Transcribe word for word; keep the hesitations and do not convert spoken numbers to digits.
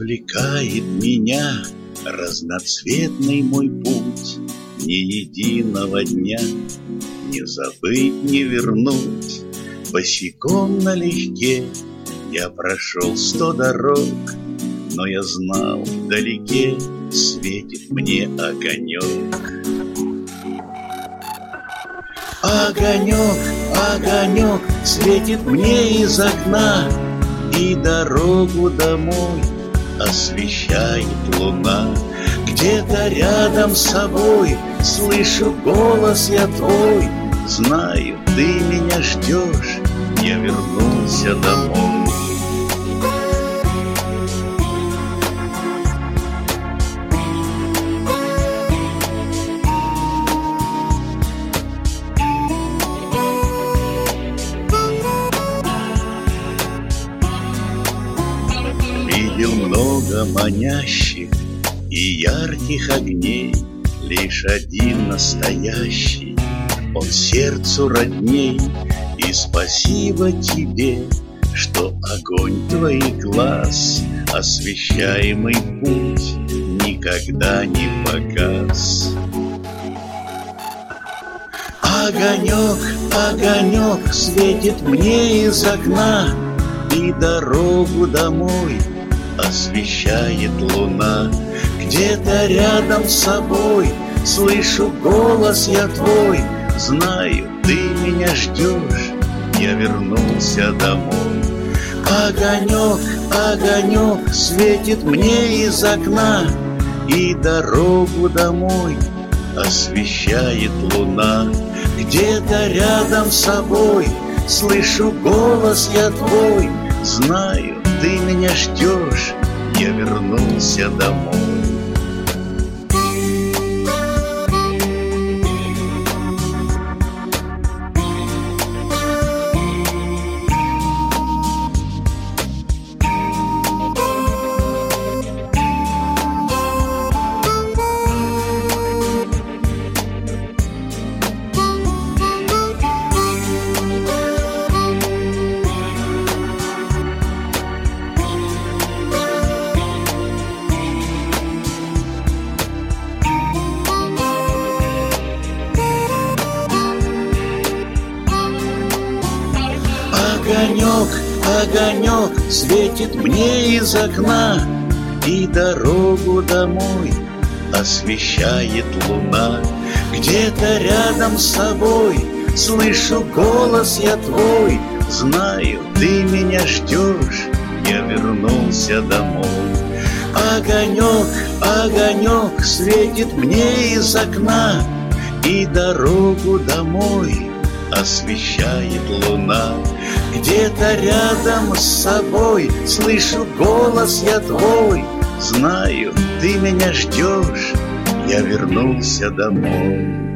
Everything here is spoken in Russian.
Развлекает меня разноцветный мой путь. Ни единого дня не забыть, не вернуть. Босиком налегке я прошел сто дорог, но я знал, вдалеке светит мне огонек. Огонек, огонек светит мне из окна, и дорогу домой освещает луна. Где-то рядом с собой слышу голос я твой. Знаю, ты меня ждешь, я вернулся домой. Видел много манящих и ярких огней, лишь один настоящий, он сердцу родней. И спасибо тебе, что огонь твоих глаз, освещаемый путь, никогда не погас. Огонек, огонек светит мне из окна, и дорогу домой освещает луна. Где-то рядом с собой слышу голос я твой. Знаю, ты меня ждешь, я вернулся домой. Огонек, огонек светит мне из окна, и дорогу домой освещает луна. Где-то рядом с собой слышу голос я твой. Знаю, ты меня ждешь, я вернулся домой. Огонек, огонек светит мне из окна, и дорогу домой освещает луна. Где-то рядом с собой слышу голос я твой. Знаю, ты меня ждешь, я вернулся домой. Огонек, огонек светит мне из окна, и дорогу домой освещает луна. Где-то рядом с собой слышу голос я твой. Знаю, ты меня ждешь, я вернулся домой.